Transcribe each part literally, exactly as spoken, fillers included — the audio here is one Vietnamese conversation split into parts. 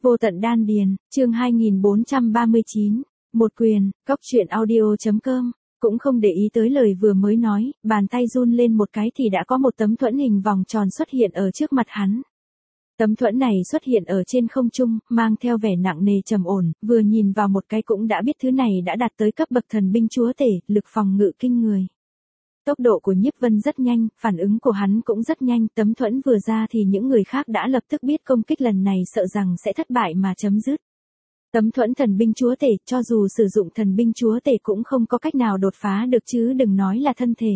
Vô tận đan điền, chương hai nghìn bốn trăm ba mươi chín, một quyền, cóc truyện audio.com, cũng không để ý tới lời vừa mới nói, bàn tay run lên một cái thì đã có một tấm thuẫn hình vòng tròn xuất hiện ở trước mặt hắn. Tấm thuẫn này xuất hiện ở trên không trung, mang theo vẻ nặng nề trầm ổn, vừa nhìn vào một cái cũng đã biết thứ này đã đạt tới cấp bậc thần binh chúa tể, lực phòng ngự kinh người. Tốc độ của Nhiếp Vân rất nhanh, phản ứng của hắn cũng rất nhanh, tấm thuẫn vừa ra thì những người khác đã lập tức biết công kích lần này sợ rằng sẽ thất bại mà chấm dứt. Tấm thuẫn thần binh chúa tể, cho dù sử dụng thần binh chúa tể cũng không có cách nào đột phá được chứ đừng nói là thân thể.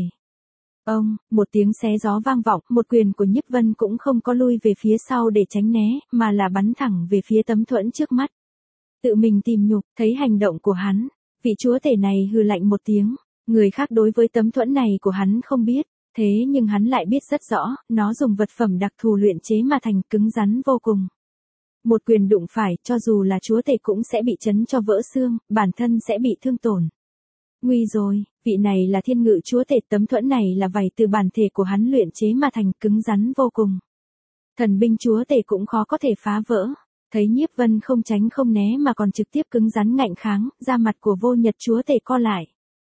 Ông, một tiếng xé gió vang vọng, một quyền của Nhiếp Vân cũng không có lui về phía sau để tránh né, mà là bắn thẳng về phía tấm thuẫn trước mắt. Tự mình tìm nhục, thấy hành động của hắn, vị chúa tể này hừ lạnh một tiếng. Người khác đối với tấm thuẫn này của hắn không biết, thế nhưng hắn lại biết rất rõ, nó dùng vật phẩm đặc thù luyện chế mà thành, cứng rắn vô cùng. Một quyền đụng phải, cho dù là chúa tể cũng sẽ bị chấn cho vỡ xương, bản thân sẽ bị thương tổn. Nguy rồi, vị này là thiên ngự chúa tể, tấm thuẫn này là vảy từ bản thể của hắn luyện chế mà thành, cứng rắn vô cùng. Thần binh chúa tể cũng khó có thể phá vỡ. Thấy Nhiếp Vân không tránh không né mà còn trực tiếp cứng rắn ngạnh kháng, da mặt của vô nhật chúa tể co lại.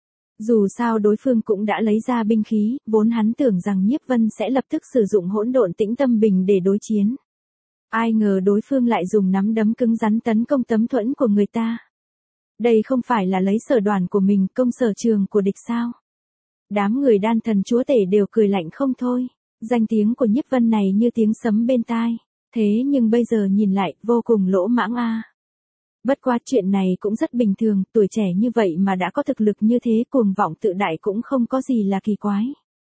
Dù sao đối phương cũng đã lấy ra binh khí, vốn hắn tưởng rằng Nhiếp Vân sẽ lập tức sử dụng hỗn độn tĩnh tâm bình để đối chiến. Ai ngờ đối phương lại dùng nắm đấm cứng rắn tấn công tấm thuẫn của người ta. Đây không phải là lấy sở đoàn của mình công sở trường của địch sao? Đám người đan thần chúa tể đều cười lạnh không thôi. Danh tiếng của Nhiếp Vân này như tiếng sấm bên tai. Thế nhưng bây giờ nhìn lại, vô cùng lỗ mãng a. Bất quá chuyện này cũng rất bình thường, tuổi trẻ như vậy mà đã có thực lực như thế, cuồng vọng tự đại cũng không có gì là kỳ quái.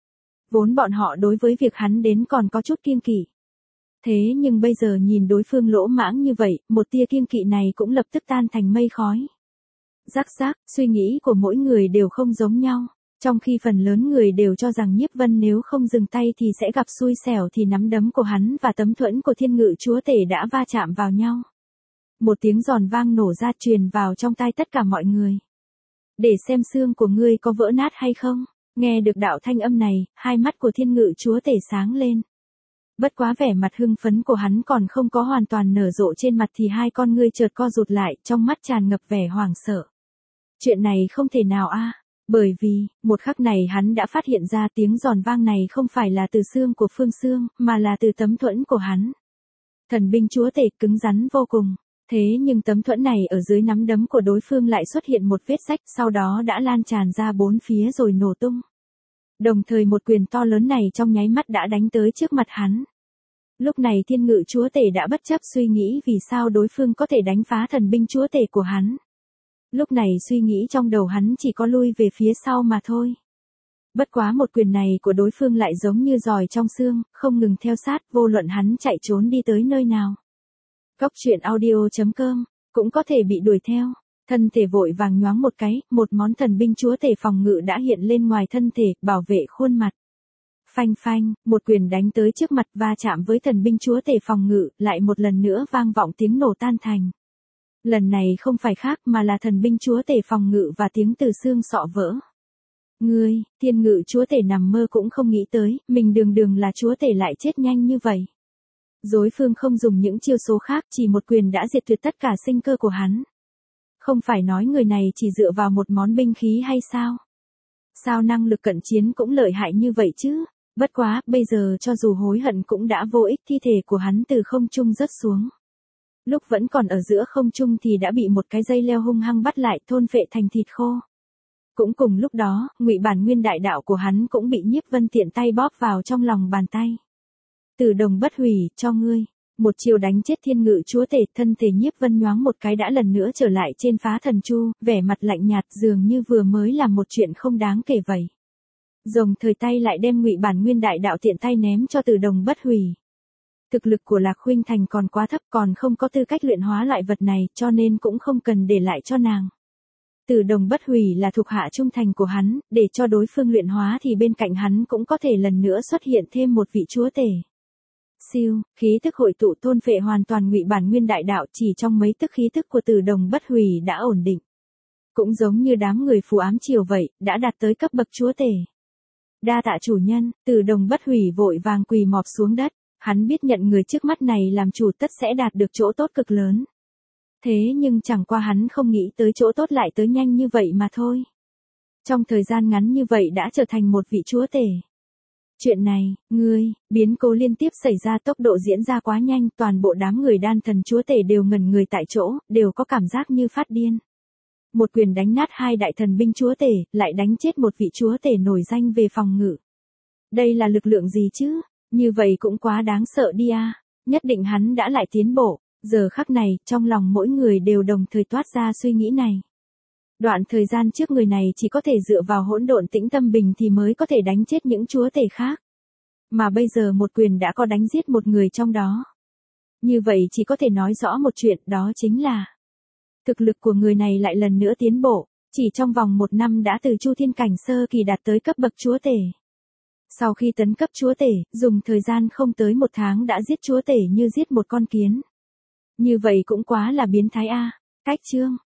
Vốn bọn họ đối với việc hắn đến còn có chút kiêng kỵ. Thế nhưng bây giờ nhìn đối phương lỗ mãng như vậy, một tia kiêng kỵ này cũng lập tức tan thành mây khói. Rắc rắc, suy nghĩ của mỗi người đều không giống nhau. Trong khi phần lớn người đều cho rằng Nhiếp Vân nếu không dừng tay thì sẽ gặp xui xẻo thì nắm đấm của hắn và tấm thuẫn của thiên ngự chúa tể đã va chạm vào nhau. Một tiếng giòn vang nổ ra truyền vào trong tai tất cả mọi người. Để xem xương của ngươi có vỡ nát hay không. Nghe được đạo thanh âm này, hai mắt của thiên ngự chúa tể sáng lên. Bất quá vẻ mặt hưng phấn của hắn còn không có hoàn toàn nở rộ trên mặt thì hai con ngươi chợt co rụt lại, trong mắt tràn ngập vẻ hoảng sợ. Chuyện này không thể nào a, bởi vì, một khắc này hắn đã phát hiện ra tiếng giòn vang này không phải là từ xương của Phương Xương, mà là từ tấm thuẫn của hắn. Thần binh chúa tể cứng rắn vô cùng. Thế nhưng tấm thuẫn này ở dưới nắm đấm của đối phương lại xuất hiện một vết rách, sau đó đã lan tràn ra bốn phía rồi nổ tung. Đồng thời một quyền to lớn này trong nháy mắt đã đánh tới trước mặt hắn. Lúc này thiên ngự chúa tể đã bất chấp suy nghĩ vì sao đối phương có thể đánh phá thần binh chúa tể của hắn. Lúc này suy nghĩ trong đầu hắn chỉ có lui về phía sau mà thôi. Bất quá một quyền này của đối phương lại giống như giòi trong xương, không ngừng theo sát, vô luận hắn chạy trốn đi tới nơi nào. Cóc truyện audio.com, cũng có thể bị đuổi theo. Thân thể vội vàng nhoáng một cái, một món thần binh chúa tể phòng ngự đã hiện lên ngoài thân thể, bảo vệ khuôn mặt. Phanh phanh, một quyền đánh tới trước mặt va chạm với thần binh chúa tể phòng ngự, lại một lần nữa vang vọng tiếng nổ tan thành. Lần này không phải khác mà là thần binh chúa tể phòng ngự và tiếng từ xương sọ vỡ. Ngươi, thiên ngự chúa tể nằm mơ cũng không nghĩ tới, mình đường đường là chúa tể lại chết nhanh như vậy. Đối phương không dùng những chiêu số khác, chỉ một quyền đã diệt tuyệt tất cả sinh cơ của hắn. Không phải nói người này chỉ dựa vào một món binh khí hay sao? Sao năng lực cận chiến cũng lợi hại như vậy chứ? Bất quá, bây giờ cho dù hối hận cũng đã vô ích, thi thể của hắn từ không trung rớt xuống. Lúc vẫn còn ở giữa không trung thì đã bị một cái dây leo hung hăng bắt lại, thôn phệ thành thịt khô. Cũng cùng lúc đó, Ngụy Bản Nguyên đại đạo của hắn cũng bị Nhiếp Vân tiện tay bóp vào trong lòng bàn tay. Tử đồng bất hủy, cho ngươi. Một chiều đánh chết thiên ngự chúa tể, thân thể Nhiếp Vân nhoáng một cái đã lần nữa trở lại trên phá thần chu, vẻ mặt lạnh nhạt dường như vừa mới làm một chuyện không đáng kể vậy. Rồng thời tay lại đem Ngụy Bản Nguyên đại đạo tiện tay ném cho Tử đồng bất hủy. Thực lực của Lạc Khuynh Thành còn quá thấp, còn không có tư cách luyện hóa loại vật này, cho nên cũng không cần để lại cho nàng. Tử đồng bất hủy là thuộc hạ trung thành của hắn, để cho đối phương luyện hóa thì bên cạnh hắn cũng có thể lần nữa xuất hiện thêm một vị chúa tể. Siêu, khí tức hội tụ thôn phệ hoàn toàn Ngụy Bản Nguyên đại đạo, chỉ trong mấy tức khí tức của Tử đồng bất hủy đã ổn định. Cũng giống như đám người phù ám triều vậy, đã đạt tới cấp bậc chúa tể. Đa tạ chủ nhân, Tử đồng bất hủy vội vàng quỳ mọp xuống đất, Hắn biết nhận người trước mắt này làm chủ tất sẽ đạt được chỗ tốt cực lớn. Thế nhưng chẳng qua hắn không nghĩ tới chỗ tốt lại tới nhanh như vậy mà thôi. Trong thời gian ngắn như vậy đã trở thành một vị chúa tể. Chuyện này, ngươi, biến cố liên tiếp xảy ra tốc độ diễn ra quá nhanh, toàn bộ đám người đan thần chúa tể đều ngẩn người tại chỗ, đều có cảm giác như phát điên. Một quyền đánh nát hai đại thần binh chúa tể, lại đánh chết một vị chúa tể nổi danh về phòng ngự. Đây là lực lượng gì chứ? Như vậy cũng quá đáng sợ đi à. Nhất định hắn đã lại tiến bộ. Giờ khắc này, trong lòng mỗi người đều đồng thời toát ra suy nghĩ này. Đoạn thời gian trước người này chỉ có thể dựa vào hỗn độn tĩnh tâm bình thì mới có thể đánh chết những chúa tể khác. Mà bây giờ một quyền đã có đánh giết một người trong đó. Như vậy chỉ có thể nói rõ một chuyện, đó chính là thực lực của người này lại lần nữa tiến bộ, chỉ trong vòng một năm đã từ chu thiên cảnh sơ kỳ đạt tới cấp bậc chúa tể. Sau khi tấn cấp chúa tể, dùng thời gian không tới một tháng đã giết chúa tể như giết một con kiến. Như vậy cũng quá là biến thái a. Cách chương